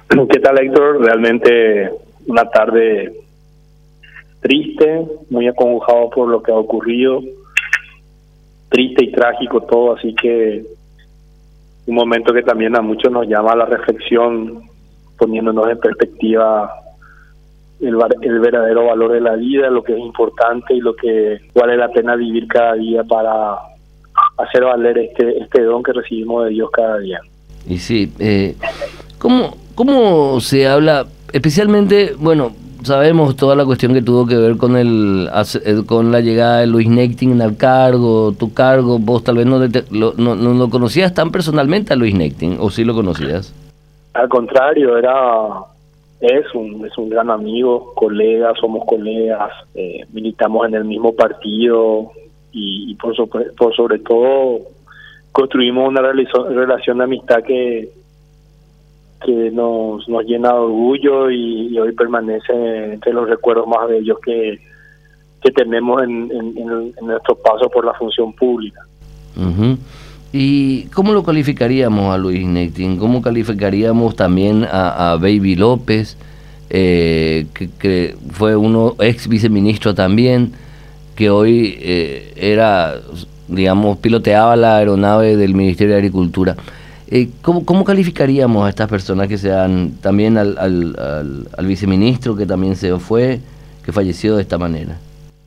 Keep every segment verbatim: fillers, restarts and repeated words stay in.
¿Qué tal, Héctor? Realmente una tarde triste, muy acongojado por lo que ha ocurrido, triste y trágico todo, así que un momento que también a muchos nos llama a la reflexión, poniéndonos en perspectiva el, el verdadero valor de la vida, lo que es importante y lo que vale la pena vivir cada día para hacer valer este, este don que recibimos de Dios cada día. Y sí, eh, ¿cómo, ¿cómo se habla, especialmente, bueno, sabemos toda la cuestión que tuvo que ver con el con la llegada de Luis Nechting al cargo, tu cargo, vos tal vez no, lo, no, no lo conocías tan personalmente a Luis Nechting, o sí lo conocías? Al contrario, era es un es un gran amigo, colega, somos colegas, eh, militamos en el mismo partido y, y por, sobre, por sobre todo construimos una relación de amistad que que nos nos llena de orgullo y, y hoy permanece entre los recuerdos más bellos que que tenemos en, en, en nuestro paso por la función pública. Uh-huh. ¿Y cómo lo calificaríamos a Luis Nechting? ¿Cómo calificaríamos también a, a Baby López, eh, que, que fue uno ex viceministro también, que hoy eh, era, digamos, piloteaba la aeronave del Ministerio de Agricultura? Eh, ¿cómo, ¿Cómo calificaríamos a estas personas que sean también al, al, al, al viceministro que también se fue, que falleció de esta manera?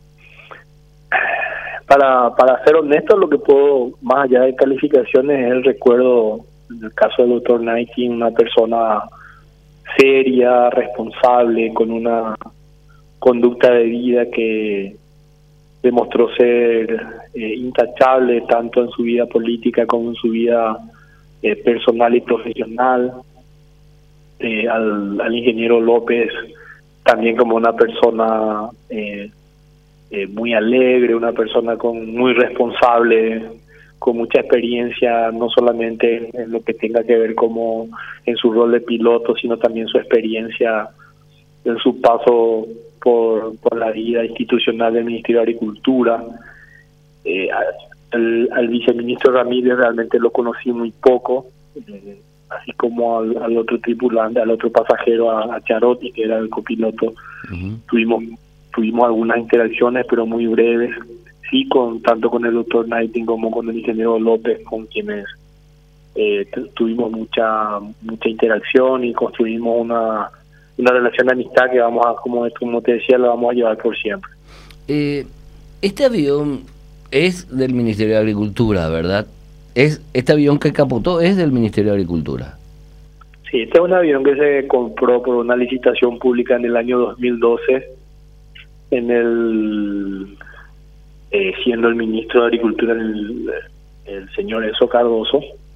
Para, para ser honesto, lo que puedo, más allá de calificaciones, es el recuerdo, en el caso del doctor Nechting, una persona seria, responsable, con una conducta de vida que demostró ser eh, intachable tanto en su vida política como en su vida eh, personal y profesional. Eh, al, al ingeniero López también como una persona eh, eh, muy alegre, una persona con muy responsable, con mucha experiencia, no solamente en, en lo que tenga que ver como en su rol de piloto, sino también su experiencia en su paso por, por la vida institucional del Ministerio de Agricultura. Eh, al, al viceministro Ramírez realmente lo conocí muy poco, eh, así como al, al otro tripulante, al otro pasajero, a, a Charotti, que era el copiloto. Uh-huh. Tuvimos tuvimos algunas interacciones, pero muy breves, sí, con tanto con el doctor Nechting como con el ingeniero López, con quienes eh, tuvimos mucha mucha interacción y construimos una una relación de amistad que vamos a, como, como te decía, la vamos a llevar por siempre. Eh, este avión es del Ministerio de Agricultura, ¿verdad? Es Este avión que capotó es del Ministerio de Agricultura. Sí, este es un avión que se compró por una licitación pública en el año dos mil doce, en el eh, siendo el ministro de Agricultura el, el señor Enzo Cardoso,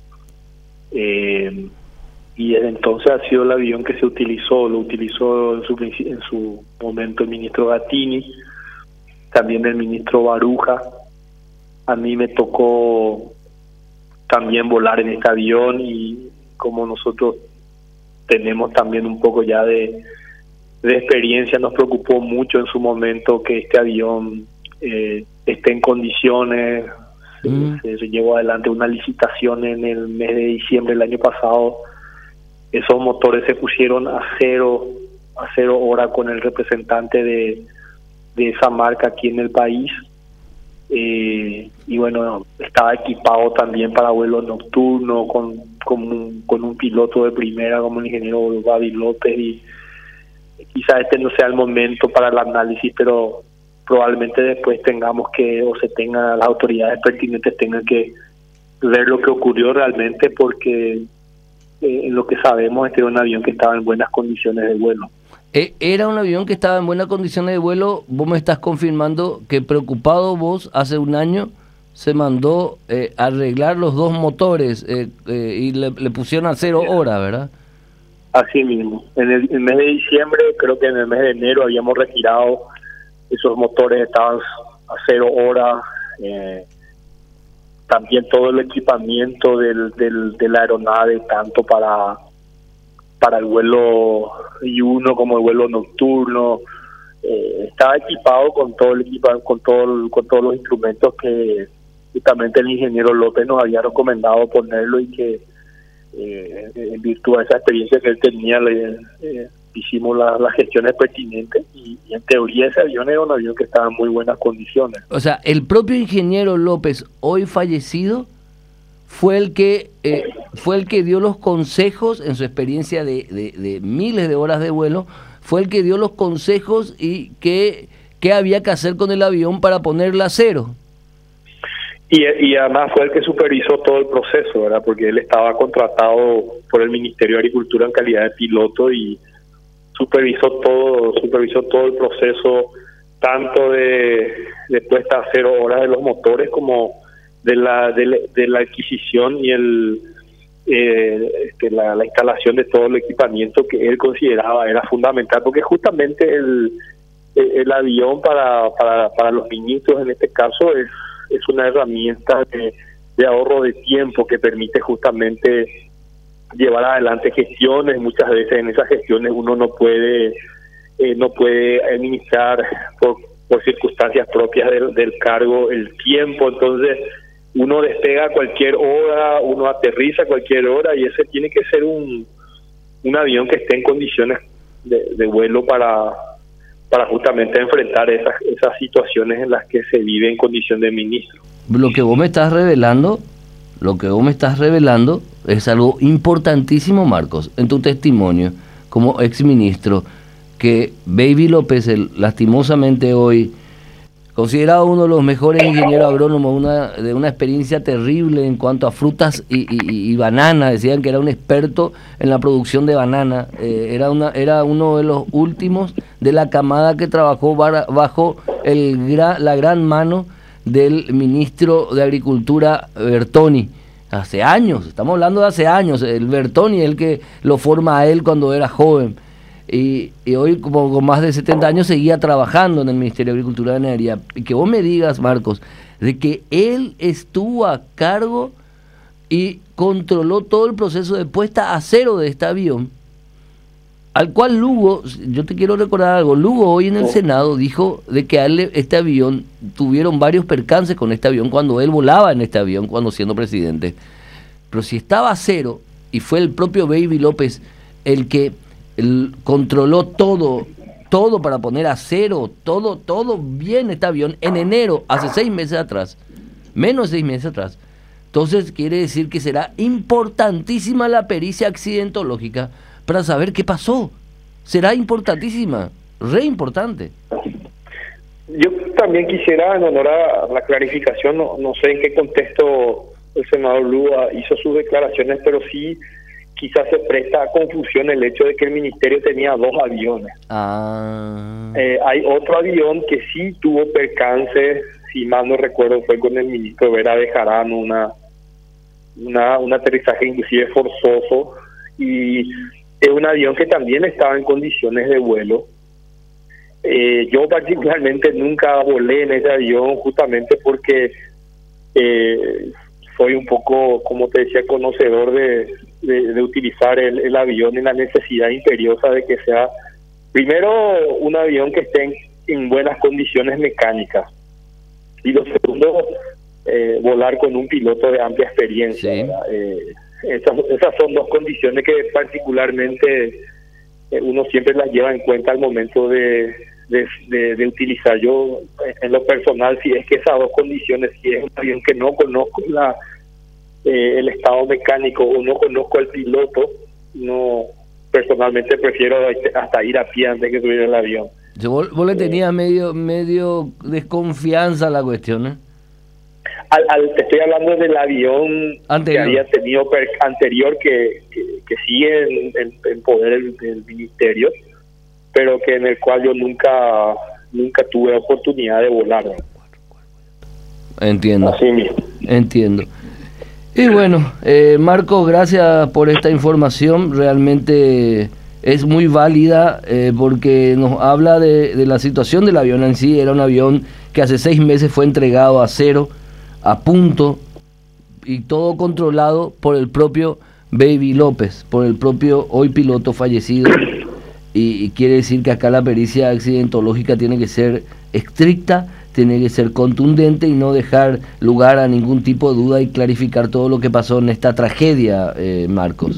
eh, y desde entonces ha sido el avión que se utilizó, lo utilizó en su, en su momento el ministro Gattini, también el ministro Baruja. A mí me tocó también volar en este avión y como nosotros tenemos también un poco ya de de experiencia, nos preocupó mucho en su momento que este avión eh, esté en condiciones. Mm. Se, se llevó adelante una licitación en el mes de diciembre del año pasado. Esos motores se pusieron a cero a cero hora con el representante de, de esa marca aquí en el país, eh, y bueno, estaba equipado también para vuelo nocturno con, con, un, con un piloto de primera como el ingeniero Baby López, y quizá este no sea el momento para el análisis, pero probablemente después tengamos que, o se tengan, las autoridades pertinentes tengan que ver lo que ocurrió realmente, porque eh, en lo que sabemos este era un avión que estaba en buenas condiciones de vuelo. Era un avión que estaba en buenas condiciones de vuelo. Vos me estás confirmando que, preocupado vos, hace un año se mandó eh, arreglar los dos motores eh, eh, y le, le pusieron a cero horas, ¿verdad? Así mismo. En el, en el mes de diciembre, creo que en el mes de enero habíamos retirado esos motores, estaban a cero horas. Eh, también todo el equipamiento del, del, de la aeronave, tanto para para el vuelo I uno como el vuelo nocturno, eh, estaba equipado con todo el equipa, con todo el, con todos los instrumentos que justamente el ingeniero López nos había recomendado ponerlo, y que eh, en virtud de esa experiencia que él tenía, le, eh, hicimos la, las gestiones pertinentes y, y en teoría ese avión era un avión que estaba en muy buenas condiciones. O sea, el propio ingeniero López, hoy fallecido, fue el que eh, fue el que dio los consejos en su experiencia de, de, de miles de horas de vuelo, fue el que dio los consejos y qué qué había que hacer con el avión para ponerla a cero. Y, y además fue el que supervisó todo el proceso, ¿verdad? Porque él estaba contratado por el Ministerio de Agricultura en calidad de piloto y supervisó todo, supervisó todo el proceso, tanto de, de puesta a cero horas de los motores como de la de, de la adquisición y el eh, este, la, la instalación de todo el equipamiento que él consideraba era fundamental, porque justamente el el, el avión para, para para los ministros en este caso es es una herramienta de, de ahorro de tiempo que permite justamente llevar adelante gestiones. Muchas veces en esas gestiones uno no puede eh, no puede administrar por, por circunstancias propias del, del cargo el tiempo, entonces uno despega a cualquier hora, uno aterriza a cualquier hora y ese tiene que ser un, un avión que esté en condiciones de, de vuelo para para justamente enfrentar esas esas situaciones en las que se vive en condición de ministro. Lo que vos me estás revelando, lo que vos me estás revelando es algo importantísimo, Marcos, en tu testimonio como exministro, que Baby López, el, lastimosamente hoy, considerado uno de los mejores ingenieros agrónomos, una, de una experiencia terrible en cuanto a frutas y, y, y banana, decían que era un experto en la producción de banana, eh, era, una, era uno de los últimos de la camada que trabajó bar, bajo el gra, la gran mano del ministro de Agricultura Bertoni, hace años, estamos hablando de hace años, el Bertoni es el que lo forma a él cuando era joven. Y, y hoy, como con más de setenta años, seguía trabajando en el Ministerio de Agricultura y Ganadería. Y que vos me digas, Marcos, de que él estuvo a cargo y controló todo el proceso de puesta a cero de este avión, al cual Lugo, yo te quiero recordar algo, Lugo hoy en el Senado dijo de que a él, este avión, tuvieron varios percances con este avión cuando él volaba en este avión, cuando siendo presidente. Pero si estaba a cero, y fue el propio Baby López el que el, controló todo, todo para poner a cero, todo, todo bien este avión en enero, hace seis meses atrás, menos de seis meses atrás. Entonces quiere decir que será importantísima la pericia accidentológica para saber qué pasó. Será importantísima, re importante. Yo también quisiera, en honor a la clarificación, no, no sé en qué contexto el senador Lúa hizo sus declaraciones, pero sí quizás se presta a confusión el hecho de que el ministerio tenía dos aviones. Ah. Eh, hay otro avión que sí tuvo percance, si mal no recuerdo, fue con el ministro Vera Bejarano, una, una, un aterrizaje inclusive forzoso, y es un avión que también estaba en condiciones de vuelo. Eh, yo particularmente nunca volé en ese avión justamente porque eh, soy un poco, como te decía, conocedor de, de, de utilizar el, el avión en la necesidad imperiosa de que sea, primero, un avión que esté en, en buenas condiciones mecánicas, y lo segundo, eh, volar con un piloto de amplia experiencia. Sí. Eh, esas, esas son dos condiciones que particularmente eh, uno siempre las lleva en cuenta al momento de, de, de, de utilizar. Yo, en lo personal, si es que esas dos condiciones, si es un avión que no conozco la eh, el estado mecánico o no conozco al piloto, no, personalmente prefiero hasta ir a pie antes que subir el avión. Vos, vos le tenías medio medio desconfianza a la cuestión, ¿eh? Al, al, te estoy hablando del avión anterior. que había tenido per, anterior que, que, que sigue en, en, en poder del, del ministerio, pero que en el cual yo nunca nunca tuve oportunidad de volar. Entiendo. Así mismo. Entiendo. Y bueno, eh, Marcos, gracias por esta información, realmente es muy válida eh, porque nos habla de, de la situación del avión en sí. Era un avión que hace seis meses fue entregado a cero, a punto, y todo controlado por el propio Baby López, por el propio hoy piloto fallecido, y, y quiere decir que acá la pericia accidentológica tiene que ser estricta, tiene que ser contundente y no dejar lugar a ningún tipo de duda y clarificar todo lo que pasó en esta tragedia, eh, Marcos.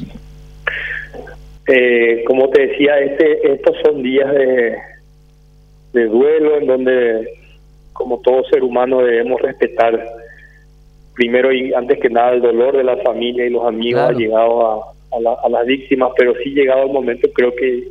Eh, como te decía, este, estos son días de, de duelo en donde, como todo ser humano, debemos respetar primero y antes que nada el dolor de la familia y los amigos. Claro. Ha llegado a, a, la, a las víctimas, pero sí llegado el momento, creo que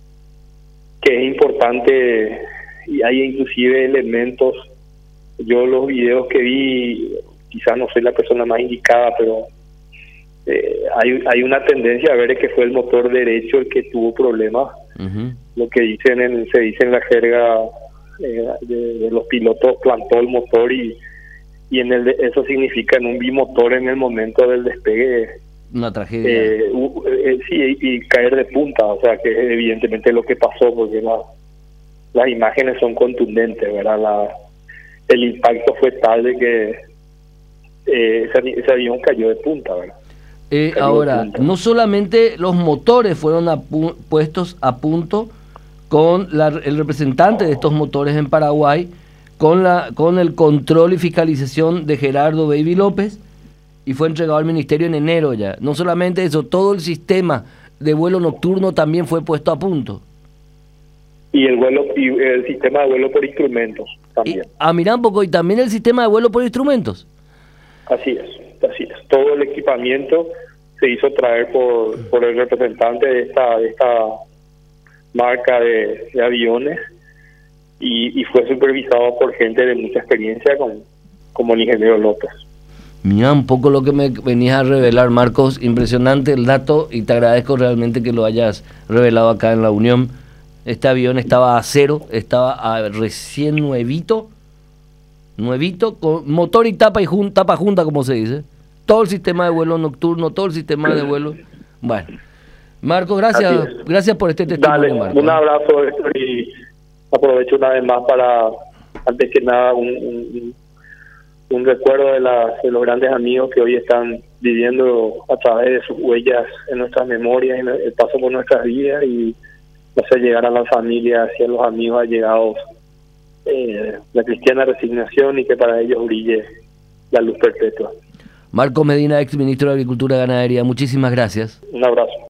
que es importante, y hay inclusive elementos. Yo los videos que vi, quizás no soy la persona más indicada, pero eh, hay hay una tendencia a ver que fue el motor derecho el que tuvo problemas. Uh-huh. Lo que dicen en, se dice en la jerga eh, de, de los pilotos, plantó el motor, y y en el eso significa en un bimotor en el momento del despegue. Una tragedia. Eh, uh, eh, sí, y caer de punta, o sea, que es evidentemente lo que pasó, porque la, las imágenes son contundentes, ¿verdad? La, el impacto fue tal de que eh, ese, ese avión cayó de punta, ¿verdad? Eh, ahora, no solamente los motores fueron a pu- puestos a punto con la, el representante de estos motores en Paraguay, con la con el control y fiscalización de Gerardo Baby López, y fue entregado al ministerio en enero ya. No solamente eso, todo el sistema de vuelo nocturno también fue puesto a punto. Y el vuelo y el sistema de vuelo por instrumentos también. Y, ah, mira un poco, y también el sistema de vuelo por instrumentos. Así es, así es. Todo el equipamiento se hizo traer por por el representante de esta de esta marca de, de aviones, y, y fue supervisado por gente de mucha experiencia, como, como el ingeniero López. Mira un poco lo que me venías a revelar, Marcos. Impresionante el dato, y te agradezco realmente que lo hayas revelado acá en La Unión. Este avión estaba a cero, estaba a recién nuevito, nuevito, con motor y tapa y jun, tapa junta, como se dice. Todo el sistema de vuelo nocturno, todo el sistema de vuelo. Bueno, Marcos, gracias, gracias por este testimonio. Dale, Marcos. Un abrazo, y aprovecho una vez más para, antes que nada, un, un, un recuerdo de, la, de los grandes amigos que hoy están viviendo a través de sus huellas en nuestras memorias, en el paso por nuestras vidas, y hacer llegar a la familia, hacia los amigos allegados, eh, la cristiana resignación, y que para ellos brille la luz perpetua. Marcos Medina, ex ministro de Agricultura y Ganadería, muchísimas gracias. Un abrazo.